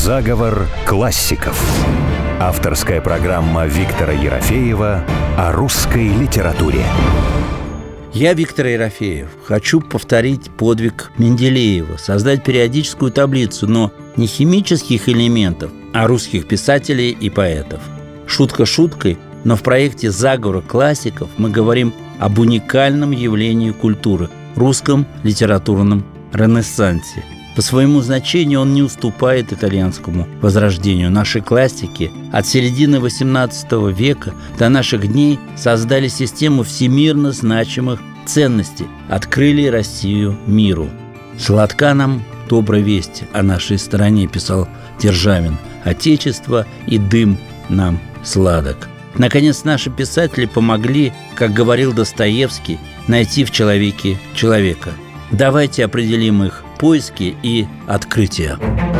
Заговор классиков. Авторская программа Виктора Ерофеева о русской литературе. Я, Виктор Ерофеев, хочу повторить подвиг Менделеева, создать периодическую таблицу, но не химических элементов, а русских писателей и поэтов. Шутка шуткой, но в проекте «Заговор классиков» мы говорим об уникальном явлении культуры – русском литературном ренессансе. По своему значению он не уступает итальянскому возрождению. Наши классики от середины XVIII века до наших дней создали систему всемирно значимых ценностей, открыли Россию миру. «Сладка нам добрая весть о нашей стране», писал Державин. «Отечество и дым нам сладок». Наконец, наши писатели помогли, как говорил Достоевский, найти в человеке человека. Давайте определим их поиски и открытия.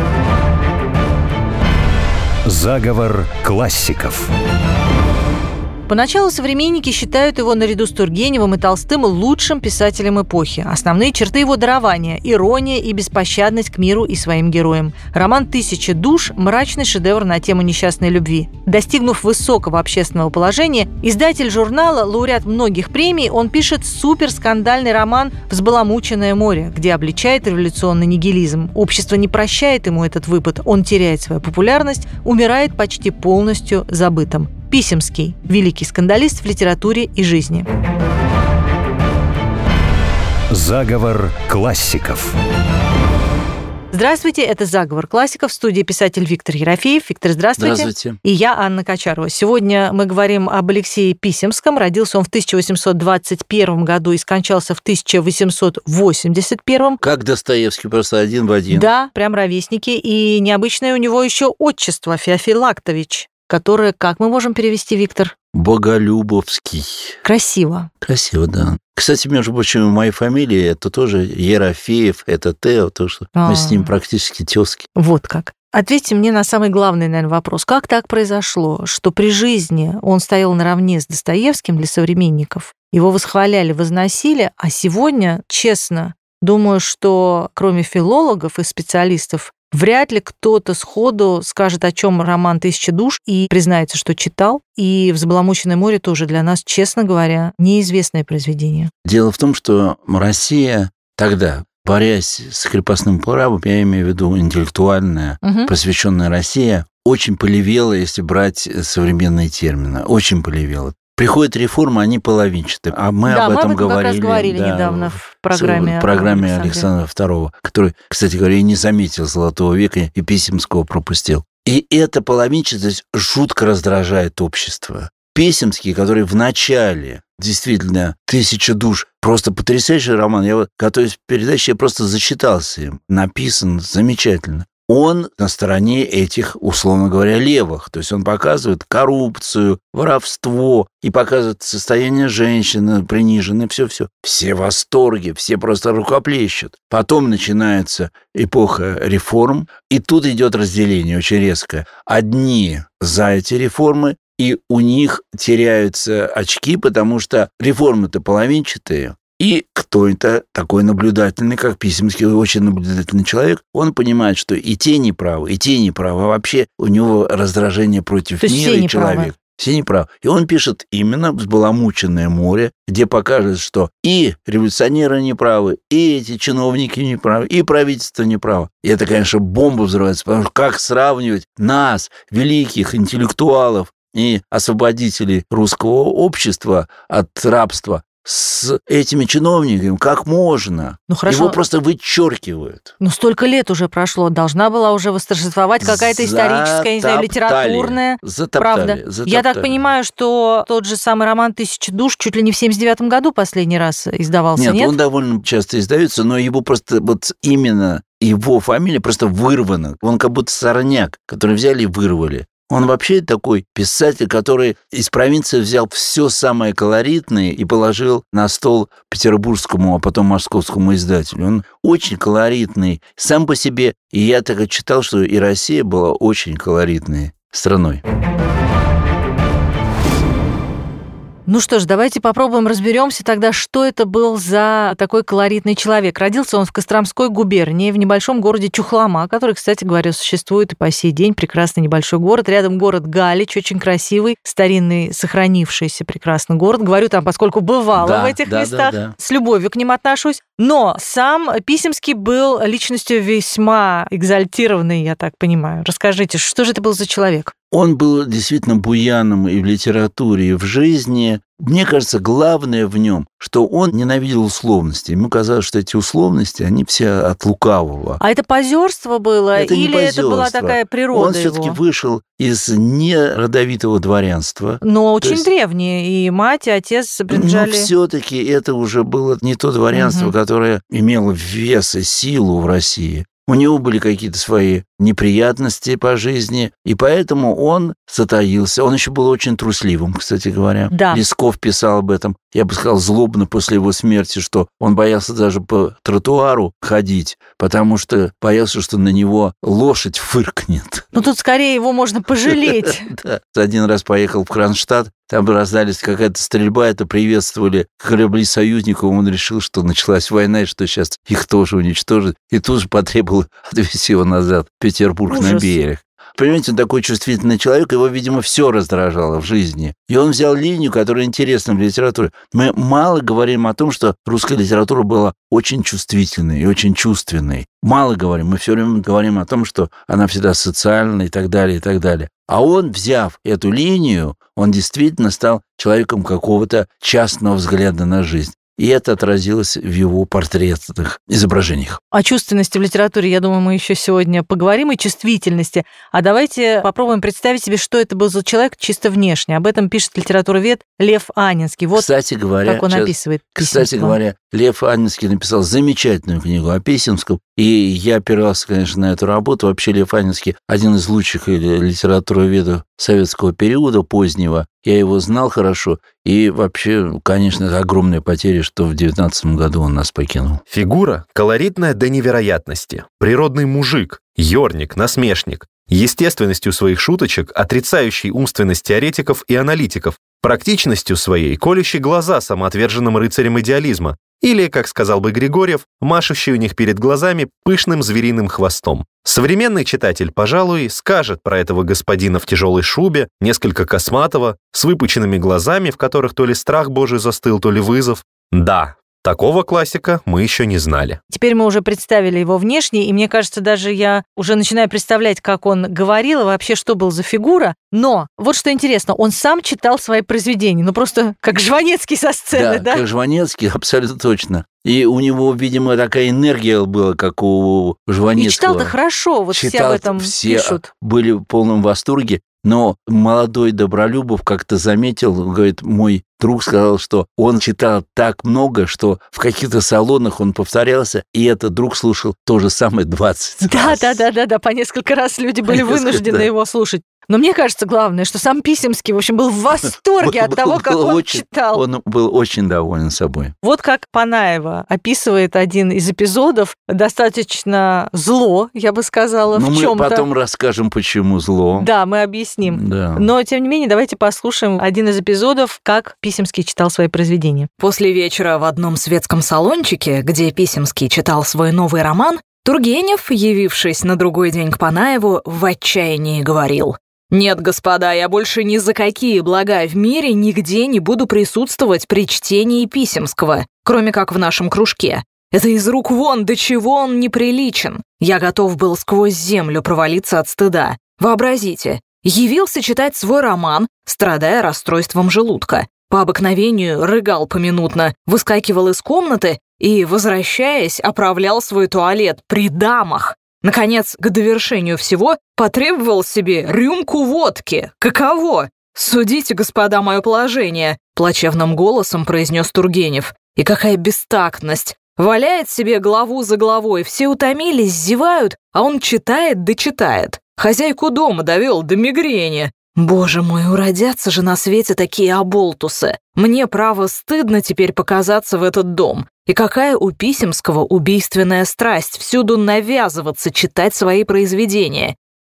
Заговор классиков. Поначалу современники считают его наряду с Тургеневым и Толстым лучшим писателем эпохи. Основные черты его дарования – ирония и беспощадность к миру и своим героям. Роман «Тысяча душ» – мрачный шедевр на тему несчастной любви. Достигнув высокого общественного положения, издатель журнала, лауреат многих премий, он пишет суперскандальный роман «Взбаламученное море», где обличает революционный нигилизм. Общество не прощает ему этот выпад, он теряет свою популярность, умирает почти полностью забытым. Писемский – великий скандалист в литературе и жизни. Заговор классиков. Здравствуйте, это «Заговор классиков», в студии писатель Виктор Ерофеев. Виктор, здравствуйте. Здравствуйте. И я, Анна Качарова. Сегодня мы говорим об Алексее Писемском. Родился он в 1821 году и скончался в 1881. Как Достоевский, просто один в один. Да, прям ровесники. И необычное у него еще отчество – Феофилактович, которое, как мы можем перевести, Виктор? Боголюбовский. Красиво. Красиво, да. Кстати, между прочим, моя фамилия – это тоже Ерофеев, это Тео, то, что мы с ним практически тезки. Вот как. Ответьте мне на самый главный, наверное, вопрос. Как так произошло, что при жизни он стоял наравне с Достоевским для современников, его восхваляли, возносили, а сегодня, честно, думаю, что кроме филологов и специалистов, вряд ли кто-то сходу скажет, о чем роман «Тысяча душ» и признается, что читал. И «Взбаламученное море» тоже для нас, честно говоря, неизвестное произведение. Дело в том, что Россия тогда, борясь с крепостным правом, я имею в виду интеллектуальная, просвещенная Россия, очень полевела, если брать современные термины, очень полевела. Приходят реформы, они половинчатые. А мы об этом говорили. Как раз говорили недавно в программе Александра II, который, кстати говоря, и не заметил Золотого века, и Писемского пропустил. И эта половинчатость жутко раздражает общество. Писемский, который в начале, действительно, «Тысяча душ», просто потрясающий роман. Я вот, готовясь к передаче, я просто зачитался им. Написан замечательно. Он на стороне этих, условно говоря, левых. То есть он показывает коррупцию, воровство и показывает состояние женщины приниженной, все-все. Все в восторге, все просто рукоплещут. Потом начинается эпоха реформ, и тут идет разделение очень резкое. Одни за эти реформы, и у них теряются очки, потому что реформы-то половинчатые. И кто это такой наблюдательный, как Писемский, очень наблюдательный человек, он понимает, что и те неправы, а вообще у него раздражение против мира и человека. Все неправы. И он пишет именно «Взбаламученное море», где покажет, что и революционеры неправы, и эти чиновники неправы, и правительство неправо. И это, конечно, бомба взрывается, потому что как сравнивать нас, великих интеллектуалов и освободителей русского общества от рабства, с этими чиновниками, как можно? Ну, хорошо. Его просто вычеркивают. Ну, столько лет уже прошло. Должна была уже восторжествовать какая-то историческая, не знаю, литературная правда. Я так понимаю, что тот же самый роман «Тысяча душ» чуть ли не в 1979 году последний раз издавался, нет? Нет, он довольно часто издается, но его просто вот именно его фамилия просто вырвана. Он как будто сорняк, который взяли и вырвали. Он вообще такой писатель, который из провинции взял все самое колоритное и положил на стол петербургскому, а потом московскому издателю. Он очень колоритный сам по себе. И я так и читал, что и Россия была очень колоритной страной. Ну что ж, давайте попробуем разберемся тогда, что это был за такой колоритный человек. Родился он в Костромской губернии, в небольшом городе Чухлома, который, кстати говоря, существует и по сей день. Прекрасный небольшой город. Рядом город Галич, очень красивый, старинный, сохранившийся прекрасный город. Говорю там, поскольку бывала в этих местах, с любовью к ним отношусь. Но сам Писемский был личностью весьма экзальтированной, я так понимаю. Расскажите, что же это был за человек? Он был действительно буяном и в литературе, и в жизни. Мне кажется, главное в нем, что он ненавидел условности. Ему казалось, что эти условности, они все от лукавого. А это позерство было? Это или это была такая природа Он все-таки вышел из неродовитого дворянства. Но очень древние. И мать, и отец принадлежали... Но все-таки это уже было не то дворянство, которое имело вес и силу в России. У него были какие-то свои неприятности по жизни, и поэтому он затаился. Он еще был очень трусливым, кстати говоря. Да. Лесков писал об этом, я бы сказал, злобно после его смерти, что он боялся даже по тротуару ходить, потому что боялся, что на него лошадь фыркнет. Ну, тут скорее его можно пожалеть. Да. Один раз поехал в Кронштадт, там раздались какая-то стрельба, это приветствовали корабли союзников, он решил, что началась война, и что сейчас их тоже уничтожат, и тут же потребовал отвезти его назад в Петербург. Ужас. На берег. Понимаете, он такой чувствительный человек, его, видимо, все раздражало в жизни. И он взял линию, которая интересна в литературе. Мы мало говорим о том, что русская литература была очень чувствительной и очень чувственной. Мало говорим. Мы все время говорим о том, что она всегда социальная и так далее, и так далее. А он, взяв эту линию, он действительно стал человеком какого-то частного взгляда на жизнь. И это отразилось в его портретных изображениях. О чувственности в литературе, я думаю, мы еще сегодня поговорим, и чувствительности. А давайте попробуем представить себе, что это был за человек чисто внешне. Об этом пишет литературовед Лев Анненский. Вот кстати говоря, как он описывает Писемского. Кстати говоря, Лев Анненский написал замечательную книгу о Писемском, и я опирался, конечно, на эту работу. Вообще Лев Анненский один из лучших литературоведов советского периода позднего. Я его знал хорошо, и вообще, конечно, это огромная потеря, что в 19 году он нас покинул. Фигура колоритная до невероятности. Природный мужик, ёрник, насмешник. Естественностью своих шуточек, отрицающий умственность теоретиков и аналитиков, практичностью своей, колющий глаза самоотверженным рыцарям идеализма, или, как сказал бы Григорьев, машущий у них перед глазами пышным звериным хвостом. Современный читатель, пожалуй, скажет про этого господина в тяжелой шубе, несколько косматого, с выпученными глазами, в которых то ли страх божий застыл, то ли вызов. Да, такого классика мы еще не знали. Теперь мы уже представили его внешне, и мне кажется, даже я уже начинаю представлять, как он говорил, и вообще, что был за фигура. Но вот что интересно, он сам читал свои произведения, ну просто как Жванецкий со сцены, да? Да, как Жванецкий, абсолютно точно. И у него, видимо, такая энергия была, как у Жванецкого. И читал-то хорошо, вот все об этом пишут. Все были в полном восторге. Но молодой Добролюбов как-то заметил, говорит, мой друг сказал, что он читал так много, что в каких-то салонах он повторялся, и этот друг слушал то же самое 20 раз. Да, по несколько раз люди были вынуждены его слушать. Но мне кажется, главное, что сам Писемский, в общем, был в восторге от того, как он читал. Он был очень доволен собой. Вот как Панаева описывает один из эпизодов, достаточно зло, я бы сказала, в чем-то. Ну, мы потом расскажем, почему зло. Да, мы объясним. Да. Но, тем не менее, давайте послушаем один из эпизодов, как Писемский читал свои произведения. После вечера в одном светском салончике, где Писемский читал свой новый роман, Тургенев, явившись на другой день к Панаеву, в отчаянии говорил: «Нет, господа, я больше ни за какие блага в мире нигде не буду присутствовать при чтении Писемского, кроме как в нашем кружке. Это из рук вон, до чего он неприличен. Я готов был сквозь землю провалиться от стыда. Вообразите, явился читать свой роман, страдая расстройством желудка. По обыкновению рыгал поминутно, выскакивал из комнаты и, возвращаясь, оправлял свой туалет при дамах. Наконец, к довершению всего, потребовал себе рюмку водки. Каково? Судите, господа, мое положение», — плачевным голосом произнес Тургенев. «И какая бестактность! Валяет себе главу за главой, все утомились, зевают, а он читает да читает. Хозяйку дома довел до мигрени. Боже мой, уродятся же на свете такие оболтусы. Мне, право, стыдно теперь показаться в этот дом. И какая у Писемского убийственная страсть всюду навязываться читать свои произведения.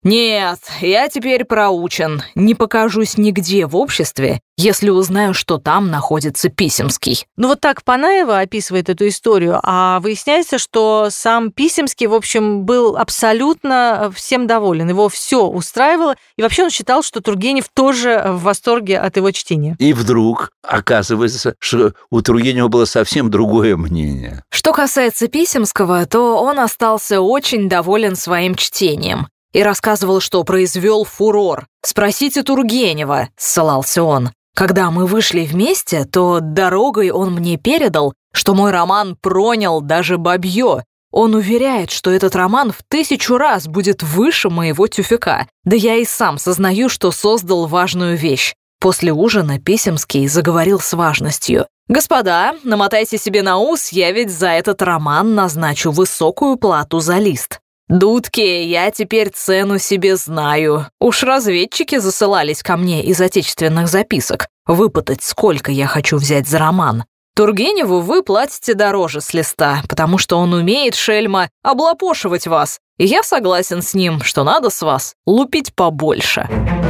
«Нет, я теперь проучен. Не покажусь нигде в обществе, если узнаю, что там находится Писемский». Ну вот так Панаева описывает эту историю, а выясняется, что сам Писемский, в общем, был абсолютно всем доволен. Его все устраивало, и вообще он считал, что Тургенев тоже в восторге от его чтения. И вдруг оказывается, что у Тургенева было совсем другое мнение. Что касается Писемского, то он остался очень доволен своим чтением и рассказывал, что произвел фурор. «Спросите Тургенева», — ссылался он. «Когда мы вышли вместе, то дорогой он мне передал, что мой роман пронял даже бабье. Он уверяет, что этот роман в 1000 раз будет выше моего тюфяка. Да я и сам сознаю, что создал важную вещь». После ужина Писемский заговорил с важностью. «Господа, намотайте себе на ус, я ведь за этот роман назначу высокую плату за лист. Дудки, я теперь цену себе знаю. Уж разведчики засылались ко мне из отечественных записок выпытать, сколько я хочу взять за роман. Тургеневу вы платите дороже с листа, потому что он умеет, шельма, облапошивать вас. И я согласен с ним, что надо с вас лупить побольше».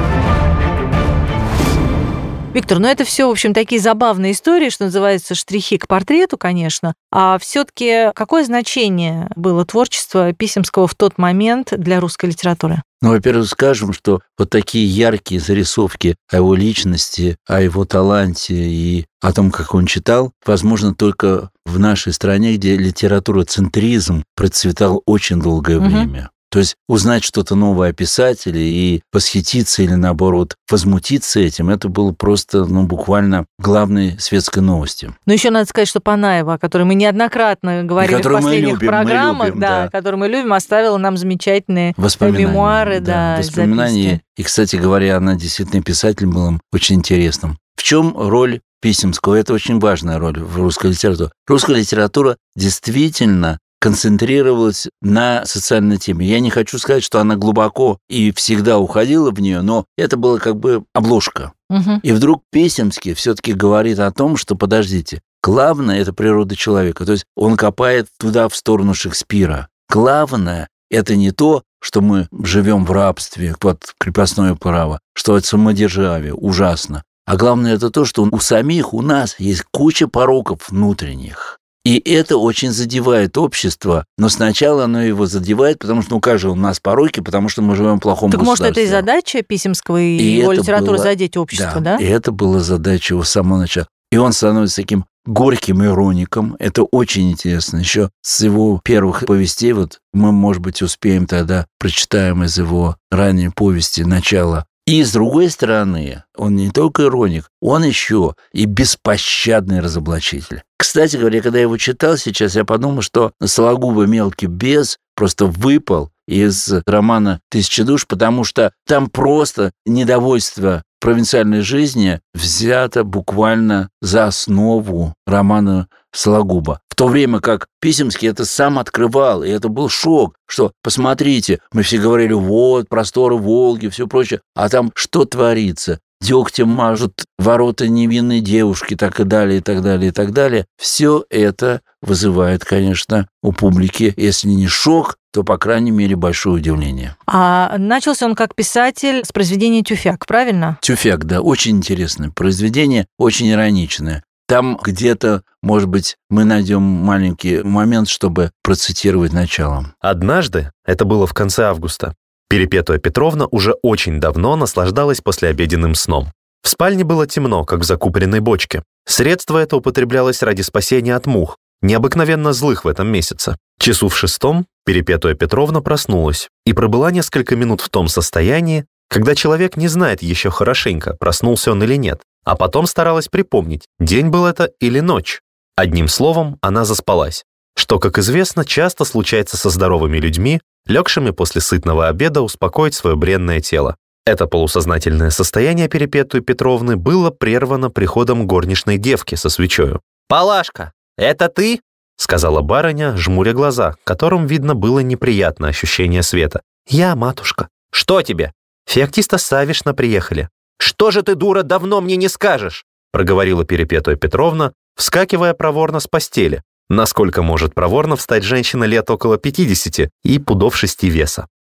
Виктор, ну это все, в общем, такие забавные истории, что называется, штрихи к портрету, конечно. А все-таки какое значение было творчество Писемского в тот момент для русской литературы? Ну, во-первых, скажем, что вот такие яркие зарисовки о его личности, о его таланте и о том, как он читал, возможно только в нашей стране, где литературоцентризм процветал очень долгое время. То есть узнать что-то новое о писателе и восхититься или, наоборот, возмутиться этим, это было просто, буквально главной светской новостью. Но еще надо сказать, что Панаева, о которой мы неоднократно говорили в последних программах, которую мы любим, оставила нам замечательные мемуары. Воспоминания. И, кстати говоря, она действительно писатель была очень интересным. В чем роль Писемского? Это очень важная роль в русской литературе. Русская литература действительно концентрировалась на социальной теме. Я не хочу сказать, что она глубоко и всегда уходила в нее, но это была как бы обложка. И вдруг Писемский все-таки говорит о том, что, подождите, главное – это природа человека. То есть он копает туда, в сторону Шекспира. Главное – это не то, что мы живем в рабстве под крепостное право, что это самодержавие, ужасно. А главное – это то, что у нас есть куча пороков внутренних. И это очень задевает общество, но сначала оно его задевает, потому что, как же у нас пороки, потому что мы живем в плохом государстве. Так, может, это и задача Писемского и его литературы задеть общество, да? И это была задача его с самого начала. И он становится таким горьким ироником. Это очень интересно. Еще с его первых повестей, вот мы, может быть, успеем тогда, прочитаем из его ранней повести начало. И, с другой стороны, он не только ироник, он еще и беспощадный разоблачитель. Кстати говоря, когда я его читал сейчас, я подумал, что Сологуба «Мелкий бес» просто выпал из романа «Тысяча душ», потому что там просто недовольство провинциальной жизни взято буквально за основу романа Сологуба. В то время как Писемский это сам открывал, и это был шок, что, посмотрите, мы все говорили, вот, просторы Волги, все прочее, а там что творится? Дегтем мажут ворота невинной девушки, так и далее, и так далее, и так далее. Все это вызывает, конечно, у публики, если не шок, то, по крайней мере, большое удивление. А начался он как писатель с произведения «Тюфяк», правильно? «Тюфяк», да, очень интересное произведение, очень ироничное. Там где-то, может быть, мы найдем маленький момент, чтобы процитировать начало. Однажды, это было в конце августа, Перепетуя Петровна уже очень давно наслаждалась послеобеденным сном. В спальне было темно, как в закупоренной бочке. Средство это употреблялось ради спасения от мух, необыкновенно злых в этом месяце. Часу в 6 Перепетуя Петровна проснулась и пробыла несколько минут в том состоянии, когда человек не знает еще хорошенько, проснулся он или нет, а потом старалась припомнить, день был это или ночь. Одним словом, она заспалась, что, как известно, часто случается со здоровыми людьми, легшими после сытного обеда успокоить свое бренное тело. Это полусознательное состояние Перепетуи Петровны было прервано приходом горничной девки со свечою. «Палашка, это ты?» — сказала барыня, жмуря глаза, которым, видно, было неприятно ощущение света. «Я, матушка». «Что тебе?» «Феоктиста Савишна приехали». «Что же ты, дура, давно мне не скажешь?» — проговорила Перепетуя Петровна, вскакивая проворно с постели. Насколько может проворно встать женщина лет около 50 и пудов 6 веса.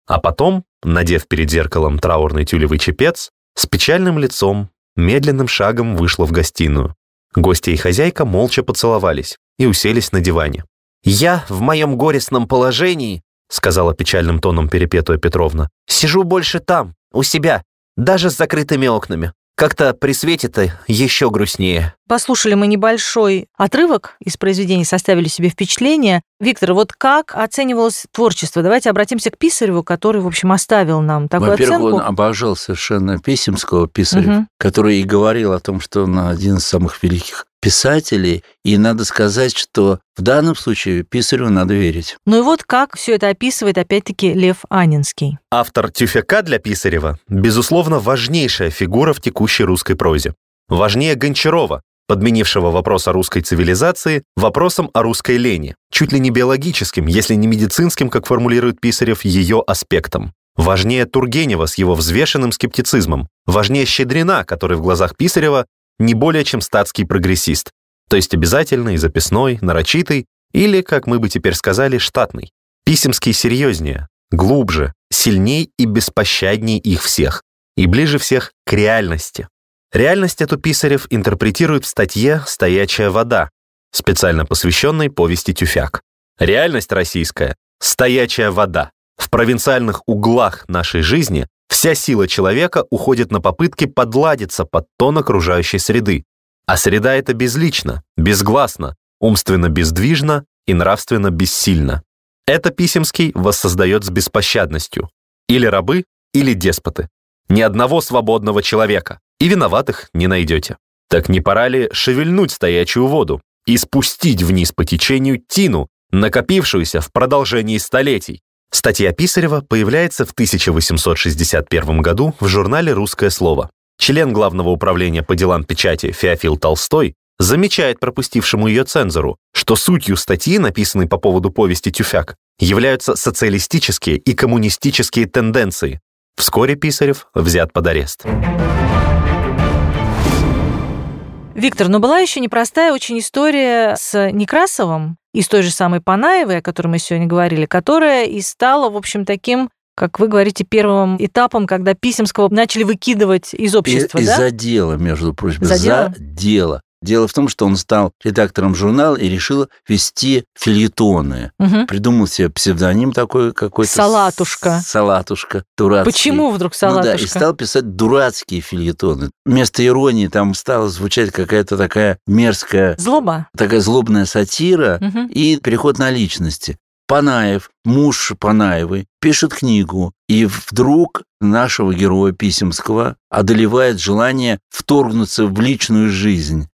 А потом, надев перед зеркалом траурный тюлевый чепец, с печальным лицом, медленным шагом вышла в гостиную. Гостья и хозяйка молча поцеловались и уселись на диване. «Я в моем горестном положении, — сказала печальным тоном Перепетуя Петровна, — сижу больше там, у себя, даже с закрытыми окнами. Как-то при свете-то еще грустнее». Послушали мы небольшой отрывок из произведений, составили себе впечатление. Виктор, вот как оценивалось творчество? Давайте обратимся к Писареву, который, в общем, оставил нам такую Во-первых, оценку. он обожал совершенно Писемского, Писарев, который и говорил о том, что он один из самых великих писателей, и надо сказать, что в данном случае Писареву надо верить. Ну и вот как все это описывает, опять-таки, Лев Анненский. Автор «Тюфяка» для Писарева, безусловно, важнейшая фигура в текущей русской прозе. Важнее Гончарова, подменившего вопрос о русской цивилизации вопросом о русской лени, чуть ли не биологическим, если не медицинским, как формулирует Писарев, ее аспектом. Важнее Тургенева с его взвешенным скептицизмом. Важнее Щедрина, который в глазах Писарева не более чем статский прогрессист, то есть обязательный, записной, нарочитый или, как мы бы теперь сказали, штатный. Писемский серьезнее, глубже, сильней и беспощадней их всех, и ближе всех к реальности. Реальность эту Писарев интерпретирует в статье «Стоячая вода», специально посвященной повести «Тюфяк». Реальность российская — стоячая вода. В провинциальных углах нашей жизни вся сила человека уходит на попытки подладиться под тон окружающей среды. А среда эта безлична, безгласна, умственно бездвижна и нравственно бессильна. Это Писемский воссоздает с беспощадностью. Или рабы, или деспоты. Ни одного свободного человека. И виноватых не найдете. Так не пора ли шевельнуть стоячую воду и спустить вниз по течению тину, накопившуюся в продолжении столетий? Статья Писарева появляется в 1861 году в журнале «Русское слово». Член Главного управления по делам печати Феофил Толстой замечает пропустившему ее цензору, что сутью статьи, написанной по поводу повести «Тюфяк», являются социалистические и коммунистические тенденции. Вскоре Писарев взят под арест. Виктор, но была еще непростая очень история с Некрасовым из той же самой Панаевой, о которой мы сегодня говорили, которая и стала, в общем, таким, как вы говорите, первым этапом, когда Писемского начали выкидывать из общества, да? За дело, между прочим. За За дело. Дело в том, что он стал редактором журнала и решил вести фельетоны. Придумал себе псевдоним такой какой-то. Салатушка. Салатушка. Дурацкий. Почему вдруг Салатушка? Ну да, и стал писать дурацкие фельетоны. Вместо иронии там стала звучать какая-то такая мерзкая... Злоба. Такая злобная сатира и переход на личности. Панаев, муж Панаевой, пишет книгу, и вдруг нашего героя Писемского одолевает желание вторгнуться в личную жизнь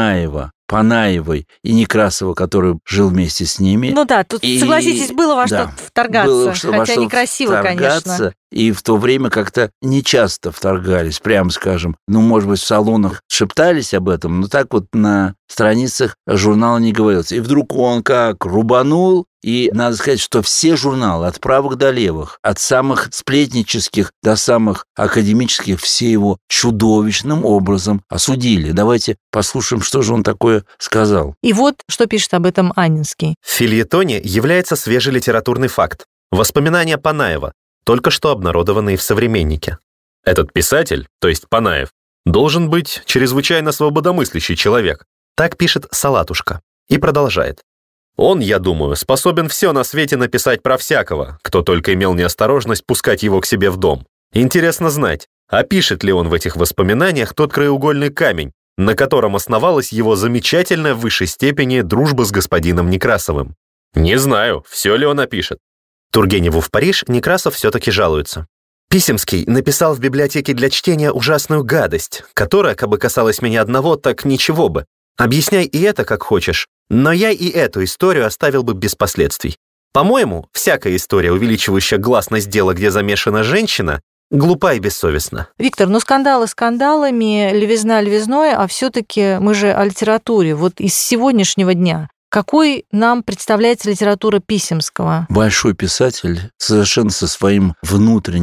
Панаевой и Некрасова, который жил вместе с ними. Ну да, тут, согласитесь, было во что вторгаться, хотя некрасиво, конечно. И в то время как-то нечасто вторгались, прямо скажем. Ну, может быть, в салонах шептались об этом, но так вот на страницах журнала не говорилось. И вдруг он как рубанул, и надо сказать, что все журналы, от правых до левых, от самых сплетнических до самых академических, все его чудовищным образом осудили. Давайте послушаем, что же он такое сказал. И вот, что пишет об этом Анненский. В фельетоне является свежий литературный факт. Воспоминания Панаева, только что обнародованные в «Современнике». Этот писатель, то есть Панаев, должен быть чрезвычайно свободомыслящий человек. Так пишет Салатушка. И продолжает. Он, я думаю, способен все на свете написать про всякого, кто только имел неосторожность пускать его к себе в дом. Интересно знать, опишет ли он в этих воспоминаниях тот краеугольный камень, на котором основалась его замечательная в высшей степени дружба с господином Некрасовым. Не знаю, все ли он опишет. Тургеневу в Париж Некрасов все-таки жалуется. Писемский написал в библиотеке для чтения ужасную гадость, которая, как бы касалась меня одного, так ничего бы. Объясняй и это, как хочешь, но я и эту историю оставил бы без последствий. По-моему, всякая история, увеличивающая гласность дела, где замешана женщина, глупа и бессовестна. Виктор, ну скандалы скандалами, левизна левизной, а все-таки мы же о литературе. Вот из сегодняшнего дня какой нам представляется литература Писемского? Большой писатель, совершенно со своим внутренним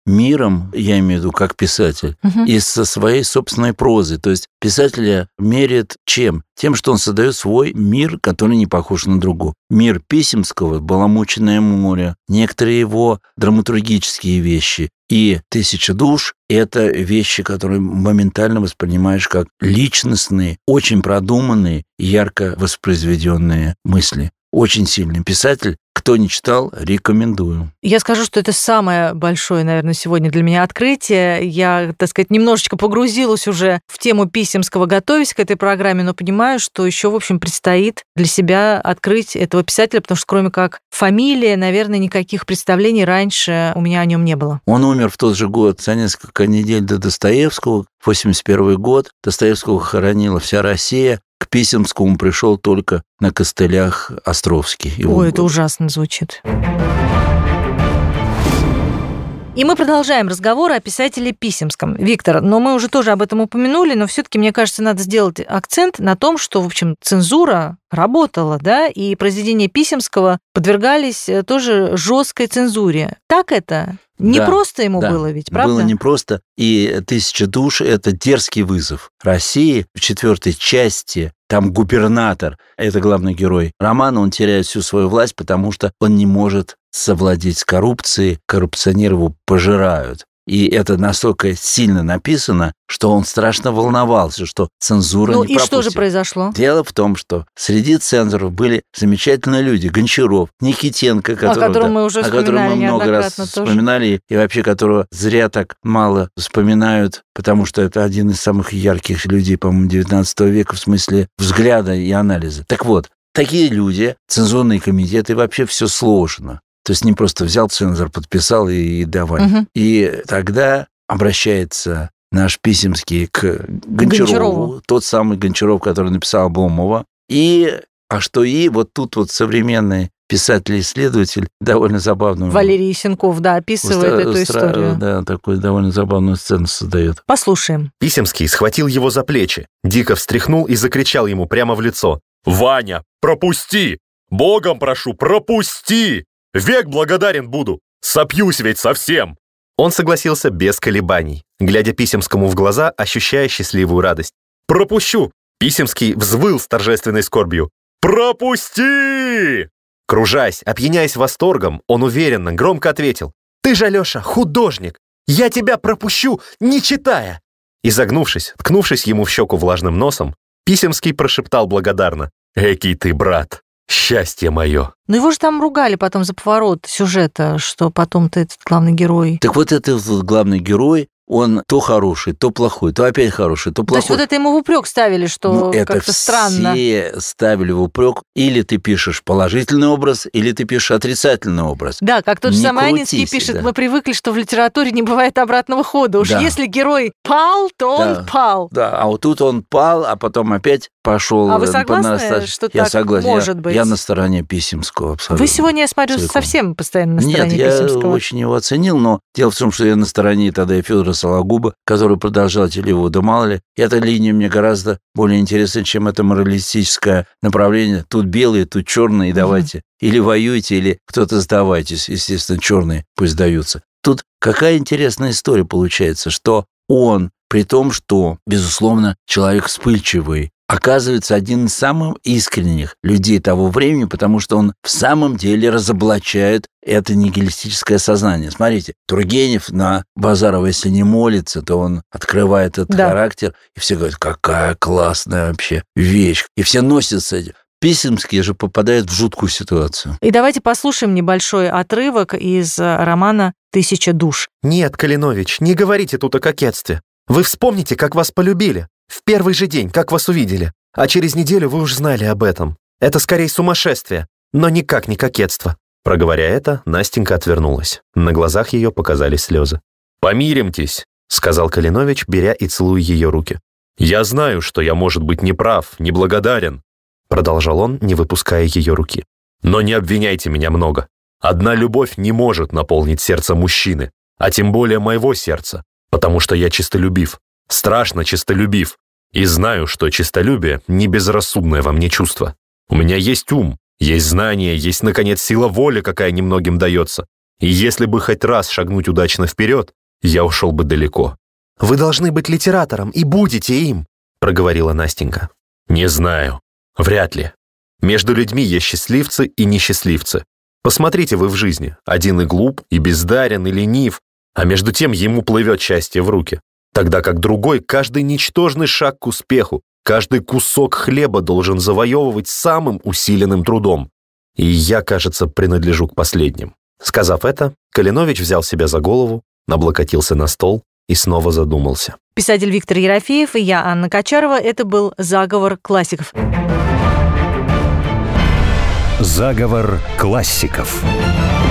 миром, я имею в виду как писатель, и со своей собственной прозой. То есть писателя меряет чем? Тем, что он создает свой мир, который не похож на другой. Мир Писемского, «Баламученное море», некоторые его драматургические вещи. И «Тысяча душ» — это вещи, которые моментально воспринимаешь как личностные, очень продуманные, ярко воспроизведенные мысли. Очень сильный писатель. Кто не читал, рекомендую. Я скажу, что это самое большое, наверное, сегодня для меня открытие. Я, так сказать, немножечко погрузилась уже в тему Писемского, готовясь к этой программе, но понимаю, что еще, в общем, предстоит для себя открыть этого писателя, потому что кроме как фамилии, наверное, никаких представлений раньше у меня о нем не было. Он умер в тот же год, за несколько недель до Достоевского, 1981 год. Достоевского хоронила вся Россия. К Писемскому пришел только на костылях Островский. Ой, это ужасно звучит. И мы продолжаем разговор о писателе Писемском. Виктор, но мы уже тоже об этом упомянули, но все-таки, мне кажется, надо сделать акцент на том, что, в общем, цензура работала, да, и произведения Писемского подвергались тоже жесткой цензуре. Так это? Не просто ему было ведь, правда? Было непросто, и «Тысяча душ» — это дерзкий вызов России. В 4 части там губернатор, это главный герой романа, он теряет всю свою власть, потому что он не может совладеть с коррупцией, коррупционеры его пожирают. И это настолько сильно написано, что он страшно волновался, что цензура не пропустит. Ну и что же произошло? Дело в том, что среди цензоров были замечательные люди. Гончаров, Никитенко, о котором мы уже вспоминали много раз вспоминали, и вообще которого зря так мало вспоминают, потому что это один из самых ярких людей, по-моему, 19 века в смысле взгляда и анализа. Так вот, такие люди, цензурные комитеты, вообще все сложно. То есть не просто взял цензор, подписал и давай. И тогда обращается наш Писемский к Гончарову, тот самый Гончаров, который написал Обломова. Вот тут вот современный писатель-исследователь довольно забавную... Валерий Ясенков, да, описывает эту историю. Да, такую довольно забавную сцену создает. Послушаем. Писемский схватил его за плечи, дико встряхнул и закричал ему прямо в лицо: «Ваня, пропусти! Богом прошу, пропусти! Век благодарен буду! Сопьюсь ведь совсем!» Он согласился без колебаний, глядя Писемскому в глаза, ощущая счастливую радость. «Пропущу!» Писемский взвыл с торжественной скорбью. «Пропусти!» Кружась, опьяняясь восторгом, он уверенно, громко ответил: «Ты же, Леша, художник! Я тебя пропущу, не читая!» И загнувшись, ткнувшись ему в щеку влажным носом, Писемский прошептал благодарно: «Экий ты, брат! Счастье мое!» Но его же там ругали потом за поворот сюжета, что потом-то этот главный герой. Так вот этот главный герой, он то хороший, то плохой, то опять хороший, то плохой. То есть вот это ему в упрек ставили, что как-то странно. Все ставили в упрек. Или ты пишешь положительный образ, или ты пишешь отрицательный образ. Да, как тот же самый Анинский пишет, да. Мы привыкли, что в литературе не бывает обратного хода. Уж если герой пал, то он пал. Да, а вот тут он пал, а потом опять пошел. А вы согласны, что так может быть? Я на стороне Писемского абсолютно. Вы сегодня, я смотрю, совсем постоянно на стороне Писемского. Нет, я очень его оценил, но дело в том, что я на стороне тогда и Федора Сологуба, который продолжатель его, да мало ли. Эта линия мне гораздо более интересна, чем это моралистическое направление. Тут белые, тут черные, давайте. Или воюйте, или кто-то сдавайтесь. Естественно, черные пусть сдаются. Тут какая интересная история получается, что он, при том, что, безусловно, человек вспыльчивый, оказывается один из самых искренних людей того времени, потому что он в самом деле разоблачает это нигилистическое сознание. Смотрите, Тургенев на Базарова, если не молится, то он открывает этот характер, и все говорят, какая классная вообще вещь. И все носятся этим. Писемский же попадает в жуткую ситуацию. И давайте послушаем небольшой отрывок из романа «Тысяча душ». «Нет, Калинович, не говорите тут о кокетстве. Вы вспомните, как вас полюбили. В первый же день, как вас увидели. А через неделю вы уж знали об этом. Это скорее сумасшествие, но никак не кокетство». Проговоря это, Настенька отвернулась. На глазах ее показались слезы. «Помиримтесь», — сказал Калинович, беря и целуя ее руки. «Я знаю, что я, может быть, неправ, неблагодарен», — продолжал он, не выпуская ее руки. «Но не обвиняйте меня много. Одна любовь не может наполнить сердце мужчины, а тем более моего сердца, потому что я честолюбив, страшно честолюбив, и знаю, что честолюбие — не безрассудное во мне чувство. У меня есть ум, есть знание, есть, наконец, сила воли, какая немногим дается. И если бы хоть раз шагнуть удачно вперед, я ушел бы далеко». «Вы должны быть литератором и будете им», — проговорила Настенька. «Не знаю. Вряд ли. Между людьми есть счастливцы и несчастливцы. Посмотрите вы в жизни. Один и глуп, и бездарен, и ленив, а между тем ему плывет счастье в руки. Тогда как другой каждый ничтожный шаг к успеху, каждый кусок хлеба должен завоевывать самым усиленным трудом. И я, кажется, принадлежу к последним». Сказав это, Калинович взял себя за голову, облокотился на стол и снова задумался. Писатель Виктор Ерофеев и я, Анна Качарова. Это был «Заговор классиков». Заговор классиков.